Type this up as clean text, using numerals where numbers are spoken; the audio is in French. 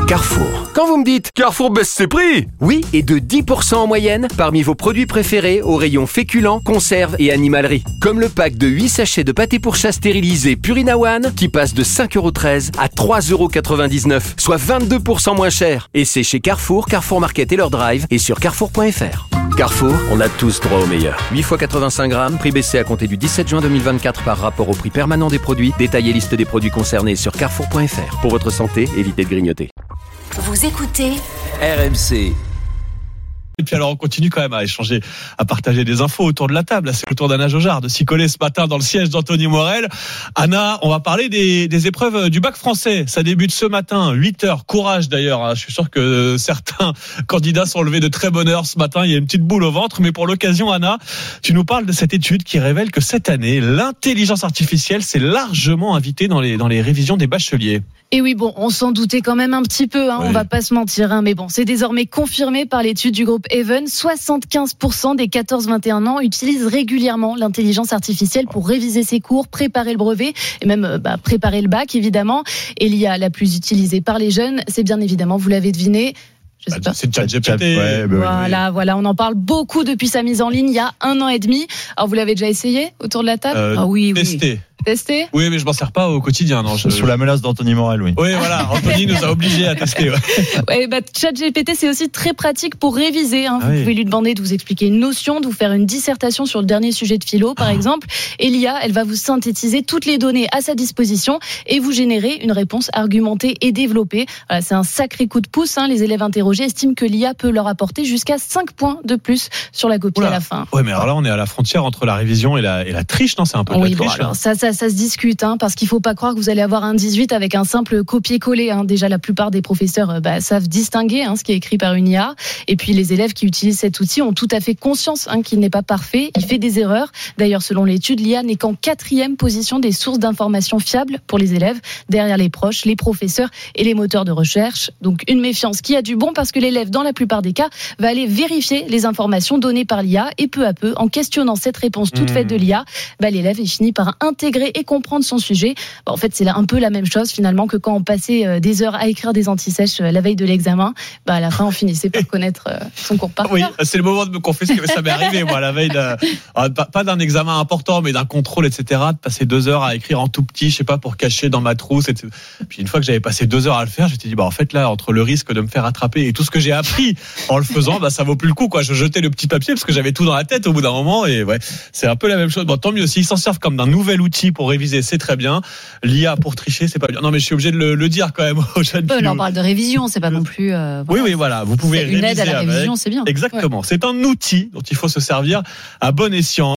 Carrefour. Quand vous me dites Carrefour baisse ses prix, oui, et de 10% en moyenne parmi vos produits préférés au rayon féculents, conserves et animalerie. Comme le pack de 8 sachets de pâté pour chat stérilisé Purina One qui passe de 5,13€ à 3,99€, soit 22% moins cher. Et c'est chez Carrefour, Carrefour Market et leur drive et sur carrefour.fr. Carrefour, on a tous droit au meilleur. 8 x 85 grammes, prix baissé à compter du 17 juin 2024 par rapport au prix permanent des produits. Détaillez liste des produits concernés sur carrefour.fr. Pour votre santé, évitez de grignoter. Vous écoutez RMC. Et puis alors on continue quand même à échanger, à partager des infos autour de la table. Là, c'est le tour d'Anna Jaujard de s'y coller ce matin dans le siège d'Anthony Morel. Anna, on va parler des épreuves du bac français. Ça débute ce matin, 8h. Courage d'ailleurs. Je suis sûr que certains candidats sont levés de très bonne heure ce matin. Il y a une petite boule au ventre. Mais pour l'occasion, Anna, tu nous parles de cette étude qui révèle que cette année, l'intelligence artificielle s'est largement invitée dans les révisions des bacheliers. Et oui, bon, on s'en doutait quand même un petit peu, oui. On va pas se mentir, mais bon, c'est désormais confirmé par l'étude du groupe Even. 75% des 14-21 ans utilisent régulièrement l'intelligence artificielle pour réviser ses cours, préparer le brevet et même préparer le bac, évidemment. Et l'IA la plus utilisée par les jeunes, c'est bien évidemment, vous l'avez deviné, je sais pas. C'est ChatGPT. Voilà, on en parle beaucoup depuis sa mise en ligne il y a 1 an et demi. Alors vous l'avez déjà essayé autour de la table? Oui. Testé? Oui, mais je m'en sers pas au quotidien. Non, Sous la menace d'Anthony Morel, oui. Oui, voilà. Anthony nous a obligés à tester. ChatGPT, c'est aussi très pratique pour réviser. Vous pouvez lui demander de vous expliquer une notion, de vous faire une dissertation sur le dernier sujet de philo, par exemple. Et l'IA, elle va vous synthétiser toutes les données à sa disposition et vous générer une réponse argumentée et développée. Voilà, c'est un sacré coup de pouce. Les élèves interrogés estiment que l'IA peut leur apporter jusqu'à 5 points de plus sur la copie à la fin. Ouais, mais alors là, on est à la frontière entre la révision et la triche, non? C'est un peu de la triche. Alors, ça se discute, parce qu'il faut pas croire que vous allez avoir un 18 avec un simple copier-coller. Déjà, la plupart des professeurs savent distinguer ce qui est écrit par une IA. Et puis, les élèves qui utilisent cet outil ont tout à fait conscience qu'il n'est pas parfait. Il fait des erreurs. D'ailleurs, selon l'étude, l'IA n'est qu'en 4e position des sources d'informations fiables pour les élèves, derrière les proches, les professeurs et les moteurs de recherche. Donc, une méfiance qui a du bon parce que l'élève, dans la plupart des cas, va aller vérifier les informations données par l'IA et peu à peu, en questionnant cette réponse toute faite de l'IA, l'élève finit par intégrer et comprendre son sujet. En fait, c'est un peu la même chose finalement que quand on passait des heures à écrire des anti-sèches la veille de l'examen. À la fin, on finissait par connaître son cours par cœur. Oui, c'est le moment de me confesser que ça m'est arrivé, moi, la veille pas d'un examen important, mais d'un contrôle, etc., de passer 2 heures à écrire en tout petit, je sais pas, pour cacher dans ma trousse, etc. Puis une fois que j'avais passé 2 heures à le faire, j'étais dit, en fait, là, entre le risque de me faire attraper et tout ce que j'ai appris en le faisant, ça vaut plus le coup, quoi. Je jetais le petit papier parce que j'avais tout dans la tête au bout d'un moment, et ouais, c'est un peu la même chose. Tant mieux, s'ils s'en servent comme d'un nouvel outil pour réviser, c'est très bien. L'IA pour tricher, c'est pas bien. Non, mais je suis obligé de le dire quand même aux jeunes. On parle de révision, c'est pas non plus. Oui, voilà. Vous pouvez réviser. Une aide à la révision, c'est bien. Exactement. Ouais. C'est un outil dont il faut se servir à bon escient.